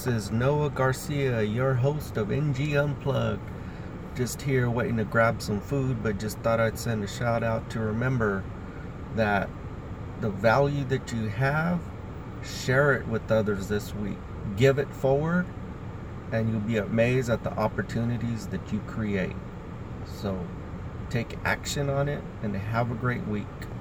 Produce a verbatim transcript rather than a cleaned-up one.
This is Noah Garcia, your host of N G Unplugged. Just here waiting to grab some food, but just thought I'd send a shout out to remember that the value that you have, share it with others this week. Give it forward, and you'll be amazed at the opportunities that you create. So take action on it and have a great week.